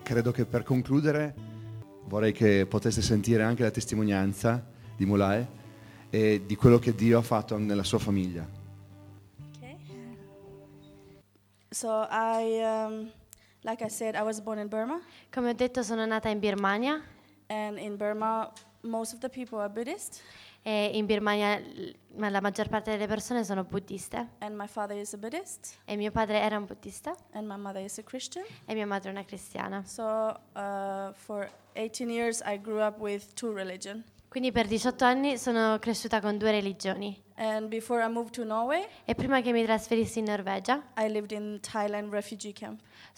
credo che per concludere vorrei che poteste sentire anche la testimonianza di Mulai e di quello che Dio ha fatto nella sua famiglia. Okay. So like I said, I was born in Burma, Come ho detto, sono nata in Birmania and in Burma, most of the people are Buddhist, e in Birmania la maggior parte delle persone sono buddiste and my father is a Buddhist, e mio padre era un buddista and my mother is a Christian. e mia madre è una cristiana. So for 18 years, I grew up with two religions. Quindi per 18 anni sono cresciuta con 2 religioni And before I moved to Norway, e prima che mi trasferissi in Norvegia I lived in Thailand refugee camp.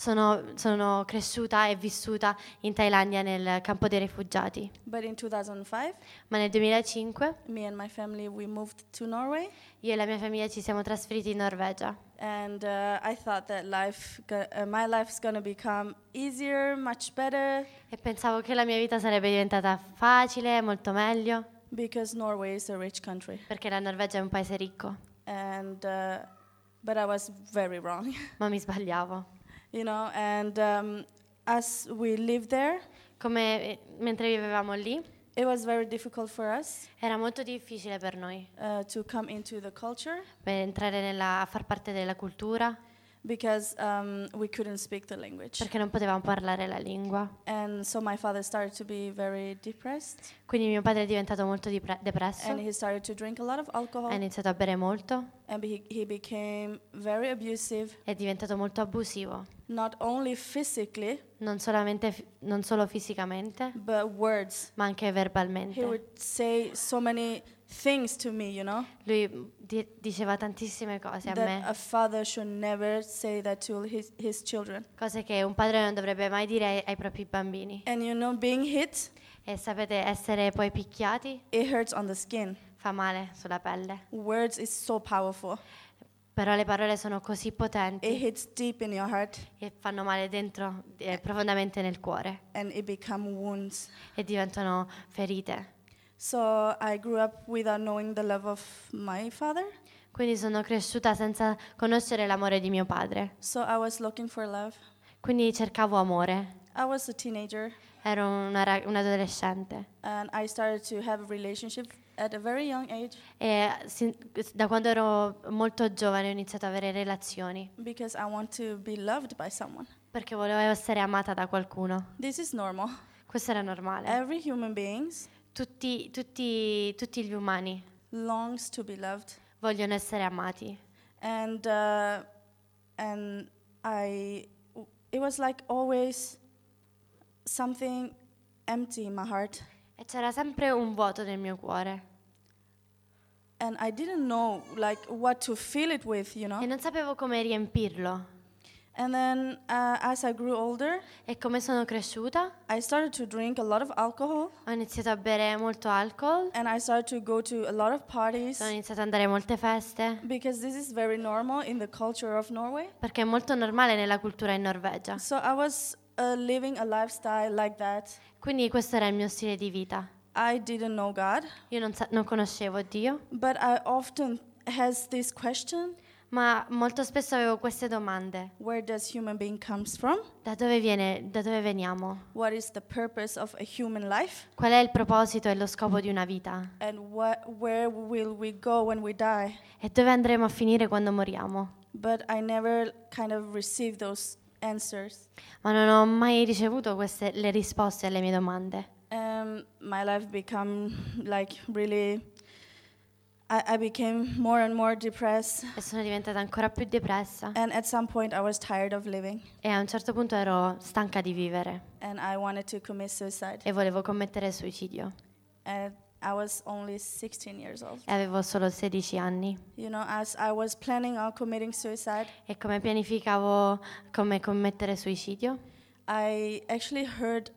sono cresciuta e vissuta in Thailandia nel campo dei rifugiati. But in 2005, Ma nel 2005 me and my family, we moved to Norway. io e la mia famiglia ci siamo trasferiti in Norvegia And I thought that my life is going to become easier, much better, e pensavo che la mia vita sarebbe diventata facile, molto meglio, because Norway is a rich country. perché la Norvegia è un paese ricco, And but I was very wrong, ma mi sbagliavo. you know. And as we lived there, Mentre vivevamo lì, it was very difficult for us era molto difficile per noi to come into the culture per entrare a far parte della cultura, because we couldn't speak the language. perché non potevamo parlare la lingua. And so my father started to be very depressed, Quindi mio padre è diventato molto depresso, and he started to drink a lot of alcohol, ha iniziato a bere molto, and he became very abusive, è diventato molto abusivo, not only physically, non solo fisicamente, but words. ma anche He verbalmente. would say so many things to me, you know, Lui diceva tantissime cose a that me, a father should never say that to his children. cose che un padre non dovrebbe mai dire ai propri bambini. And you know, being hit, E sapete, essere poi picchiati it hurts on the skin. fa male sulla pelle, Words is so powerful. però le parole sono così It potenti hits deep in your heart, e fanno male dentro, profondamente nel cuore, and it become wounds. e diventano ferite. So I grew up without knowing the love of my father. Quindi sono cresciuta senza conoscere l'amore di mio padre. So I was looking for love. Quindi cercavo amore. I was a teenager, Ero un adolescente and I started to have a relationship at a very young age e da quando ero molto giovane ho iniziato ad avere relazioni because I want to be loved by someone. perché volevo essere amata da qualcuno. This is normal. Questo era normale. Every human being Tutti gli umani longs to be loved, vogliono essere amati. and it was like always something empty in my heart, E c'era sempre un vuoto nel mio cuore. and I didn't know like what to fill it with, you E know. non sapevo come riempirlo. And then as I grew older, E come sono cresciuta, I started to drink a lot of alcohol, ho iniziato a bere molto alcol, and I started to go to a lot of parties sono iniziato ad andare a molte feste, because this is very normal in the culture of Norway. perché è molto normale nella cultura in Norvegia. So I was living a lifestyle like that. Quindi questo era il mio stile di vita. I didn't know God, Io non conoscevo Dio, but I often has this question: ma molto spesso avevo queste domande. where does human being comes from? Da dove veniamo? What is the purpose of a human life? Qual è il proposito e lo scopo di una vita? And where will we go when we die? E dove andremo a finire quando moriamo? But I never kind of received those answers. Ma non ho mai ricevuto le risposte alle mie domande. My life became like really, I became more and more depressed, E sono diventata ancora più depressa. and at some point I was tired of living, E a un certo punto ero stanca di vivere and I wanted to commit suicide. e volevo commettere suicidio. And I was only 16 years old. E avevo solo 16 anni. You know, as I was planning on committing suicide, E come pianificavo come commettere suicidio? I actually heard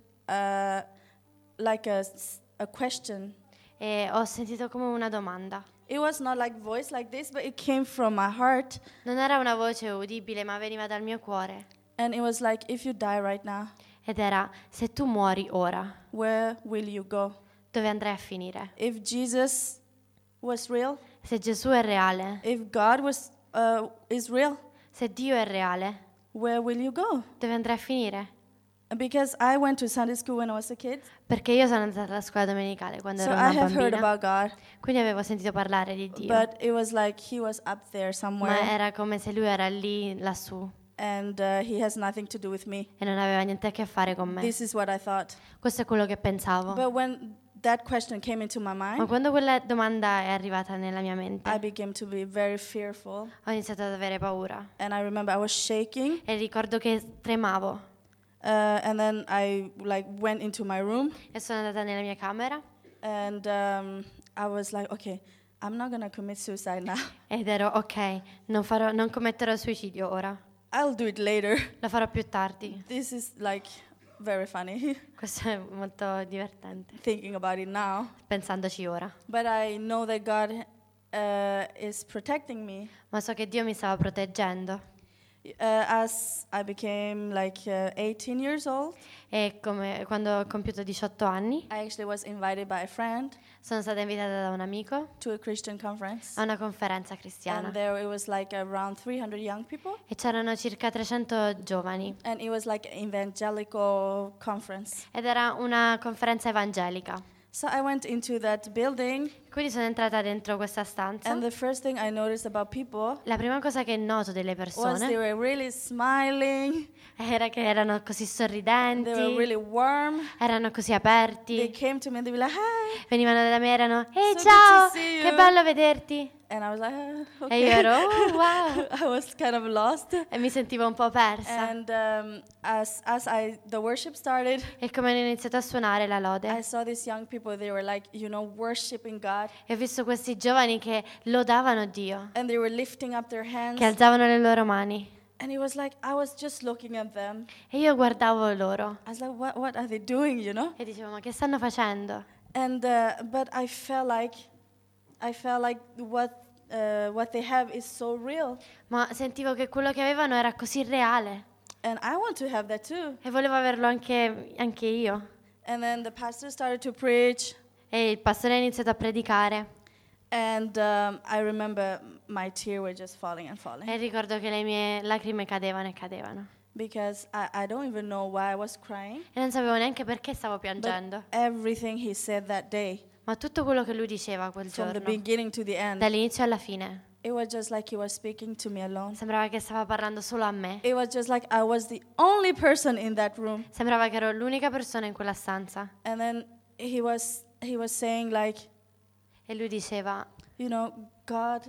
like a question. E ho sentito come una domanda. It was not like voice like this, but it came from my heart, Non era una voce udibile, ma veniva dal mio cuore. and it was like, if you die right now, Ed era: se tu muori ora, where will you go? dove andrai a finire? If Jesus was real, Se Gesù è reale, if God is real, se Dio è reale, where will you go? dove andrai a finire? Because I went to Sunday school when I was a kid, Perché io sono andata alla scuola domenicale quando so ero I una have heard bambina, about God, quindi avevo sentito parlare di Dio, but it was like He was up there ma somewhere, era come se lui era lì, lassù, and He has nothing to do with me. e non aveva niente a che fare con me. This is what I thought. Questo è quello che pensavo. But when that question came into my Ma mind, quando quella domanda è arrivata nella mia mente, I began to be very fearful, ho iniziato ad avere paura. and I remember I was shaking, E ricordo che tremavo and then I like went into my room, e sono andata nella mia camera and I was like, okay, I'm not gonna commit suicide now. ed ero ok, non commetterò suicidio ora, I'll do it later. lo farò più tardi. This is like very funny Questo è molto divertente, thinking about it now. pensandoci ora. But I know that God is protecting me. Ma so che Dio mi stava proteggendo. As I became like 18 years old, E quando ho compiuto 18 anni, I actually was invited by a friend sono stata invitata da un amico to a Christian conference. a una conferenza cristiana. And there it was like around 300 young people. E c'erano circa 300 giovani. And it was like an evangelical conference. Ed era una conferenza evangelica. So I went into that building, Quindi sono entrata dentro questa stanza. and the first thing I noticed about people La prima cosa che noto delle was they persone were really smiling, era che erano così they were sorridenti, really warm. erano così They aperti, came to me and they were like, hi. venivano da me e erano ehi So good ciao, to see che you." bello vederti. And I was like, E io okay. ero oh wow, I was kind of lost. e mi sentivo un po' persa. And as the worship started, E come hanno iniziato a suonare la I lode, saw these young people. They were like, worshiping God, e ho visto questi giovani che lodavano Dio, and they were lifting up their hands. che alzavano le loro mani. And it was like I was just looking at them. E io guardavo loro I was like, what are they doing? e dicevo ma che stanno facendo? And but I felt like what they have is so real, Ma sentivo che quello che avevano era così reale and I want to have that too. e volevo averlo anche io. And then the pastor started to preach, E il pastore ha iniziato a predicare and I remember my tears were just falling and falling e ricordo che le mie lacrime cadevano e cadevano. because I don't even know why I was crying, E non sapevo neanche perché stavo but piangendo. everything he said that day, Ma tutto quello che lui diceva quel from the giorno, beginning to the end, dall'inizio alla fine, it was just like he was speaking to me alone. sembrava che stava parlando solo a me. It was just like I was the only person in that room. Sembrava che ero l'unica persona in quella stanza. And then he was saying like, E lui diceva, God,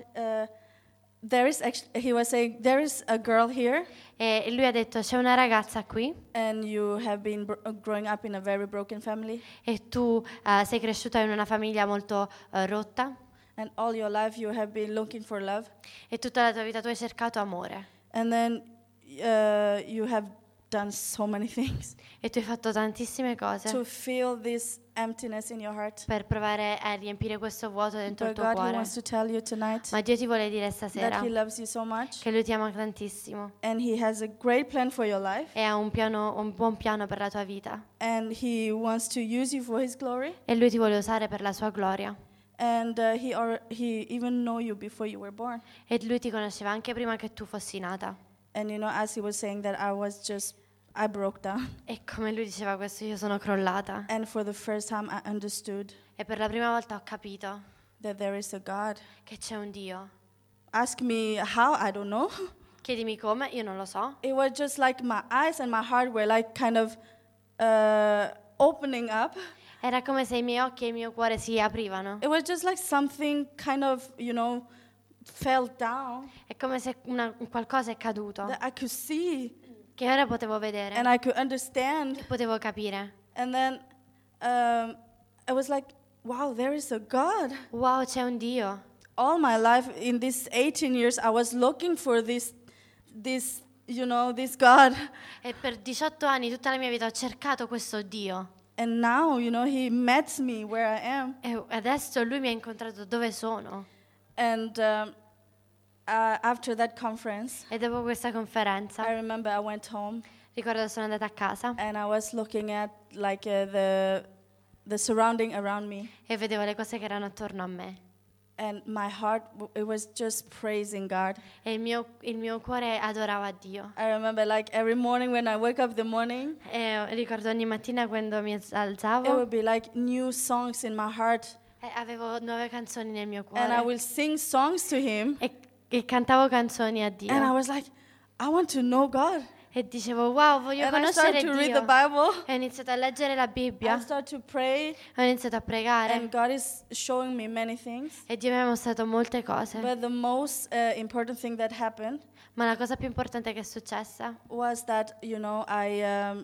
he was saying, there is a girl here, e lui ha detto, c'è una ragazza qui and you have been growing up in a very broken family, e tu sei cresciuta in una famiglia molto rotta and all your life you have been looking for love, e tutta la tua vita tu hai cercato amore and then you have done so many things e tu hai fatto tantissime cose to feel this emptiness in your heart. per provare a riempire questo vuoto dentro il But tuo God, He cuore. wants to tell you tonight Ma Dio ti vuole dire that stasera He loves you so much, che Lui ti ama tantissimo and He has a great plan for your life, e ha un buon piano per la tua vita and He wants to use you for His glory. e Lui ti vuole usare per la sua gloria. And he even know you before you were born. E Lui ti conosceva anche prima che tu fossi nata. And as he was saying that, I broke down. E come Lui diceva questo, io sono crollata. And for the first time I understood E per la prima volta ho capito that there is a God. che c'è un Dio. Ask me how, I don't know. Chiedimi come, io non lo so. It was just like my eyes and my heart were like kind of opening up. Era come se i miei occhi e il mio cuore si aprivano. It was just like something kind of, fell down È come se qualcosa è caduto, that I could see che ora potevo vedere, and I could understand. potevo capire. And then I was like, wow, there is a God. Wow, c'è un Dio. All my life, in these 18 years, I was looking for this God. E per 18 anni, tutta la mia vita, ho cercato questo Dio. And now, He met me where I am. E adesso Lui mi ha incontrato dove sono. And after that conference, E dopo questa I conferenza, remember I went home ricordo che sono andata a casa and I was looking at like the surrounding around me. e vedevo le cose che erano attorno a me. and my heart, it was just praising God. E il mio cuore adorava Dio. I remember like every morning when I wake up in the morning, E ricordo ogni mattina quando mi it alzavo would be like new songs in my heart. e avevo nuove canzoni nel mio And I cuore. will sing songs to Him. E cantavo canzoni a Dio. And I was like, I want to know God. E dicevo, wow, voglio And I conoscere started to read the Dio. Bible. E ho iniziato a leggere la I Bibbia. started to pray. Ho iniziato a pregare. And God is showing me many things. E Dio mi ha mostrato molte cose. But the most important thing that happened Ma la cosa più importante che è successa was that, I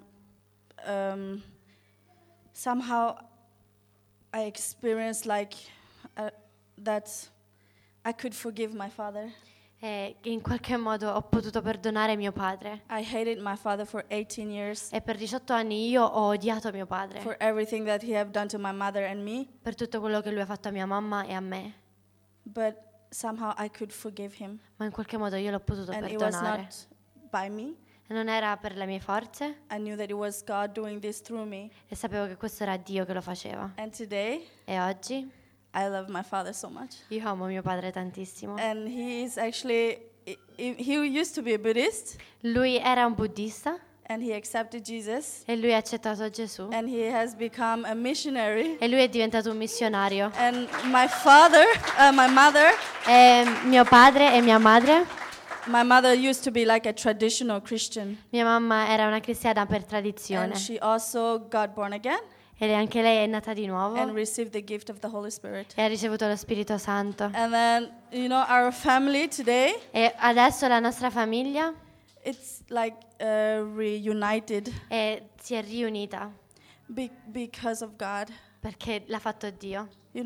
somehow I experienced like that I could forgive my father. è che in qualche modo ho potuto perdonare mio padre. I hated my father for 18 years E per 18 anni io ho odiato mio padre for everything that he have done to my mother and me, per tutto quello che lui ha fatto a mia mamma e a me. but somehow I could forgive him. Ma in qualche modo io l'ho potuto And it was perdonare. not by me. E non era per le mie forze I knew that it was God doing this through me. e sapevo che questo era Dio che lo faceva. And today, E oggi I love my father so much. io amo mio padre tantissimo. And he is actually, he used to be a Buddhist, Lui era un buddista and he accepted Jesus, e lui ha accettato Gesù. and he has become a missionary. E lui è diventato un missionario. And my father, my mother, E mio padre e mia madre, my mother used to be like a traditional Christian, mia mamma era una cristiana per tradizione. and she also got born again E anche lei è nata di nuovo and received the gift of the Holy Spirit. e ha ricevuto lo Spirito Santo. And then, our family today, E adesso la nostra famiglia it's like reunited si è riunita because of God. perché l'ha fatto Dio.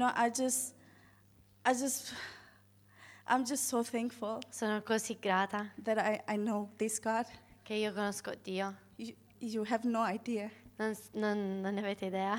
I'm just so thankful Sono così grata that I know this God. che io conosco Dio. You have no idea Non ne avete idea.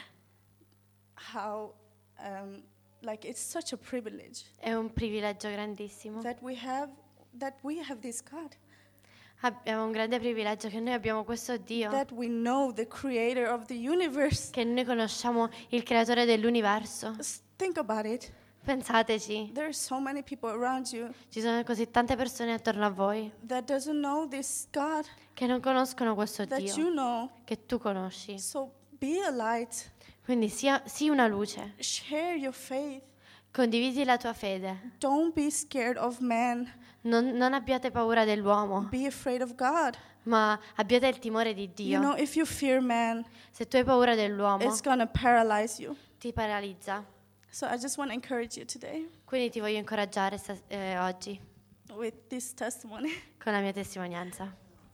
how, it's such a privilege È un privilegio grandissimo. that we have this God, Abbiamo un grande privilegio che noi abbiamo questo Dio, that we know the creator of the universe. che noi conosciamo il creatore dell'universo. Think about it. Pensateci, There are so many people around you ci sono così tante persone attorno a voi that doesn't know this God che non conoscono questo that Dio, you know. che tu conosci. So be a light. Quindi sii una luce, Share your faith. condividi la tua fede. Don't be scared of man. Non abbiate paura dell'uomo, Be afraid of God. ma abbiate il timore di Dio. If you fear man, Se tu hai paura dell'uomo, it's going to paralyze you. ti paralizza. So I just want to encourage you today Quindi ti voglio incoraggiare oggi with this testimony. con la mia testimonianza.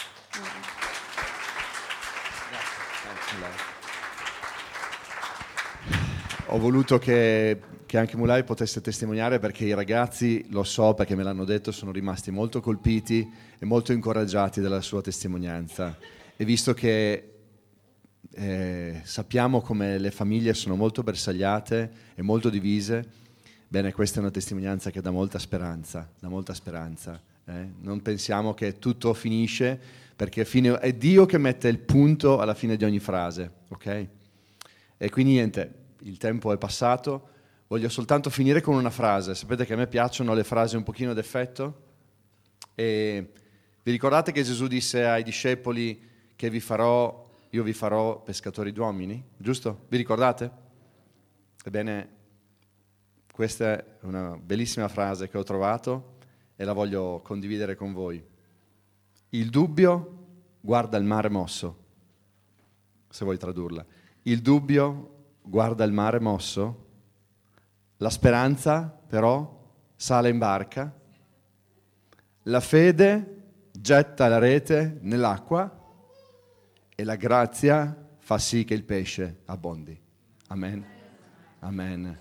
Ho voluto che anche Mulai potesse testimoniare, perché i ragazzi, lo so perché me l'hanno detto, sono rimasti molto colpiti e molto incoraggiati dalla sua testimonianza. E visto che sappiamo come le famiglie sono molto bersagliate e molto divise, bene, questa è una testimonianza che dà molta speranza, Non pensiamo che tutto finisce, perché è Dio che mette il punto alla fine di ogni frase, ok? E quindi niente, il tempo è passato, voglio soltanto finire con una frase. Sapete che a me piacciono le frasi un pochino d'effetto? E vi ricordate che Gesù disse ai discepoli che io vi farò pescatori d'uomini, giusto? Vi ricordate? Ebbene, questa è una bellissima frase che ho trovato e la voglio condividere con voi. Il dubbio guarda il mare mosso, se vuoi tradurla. Il dubbio guarda il mare mosso, la speranza però sale in barca, la fede getta la rete nell'acqua e la grazia fa sì che il pesce abbondi. Amen. Amen.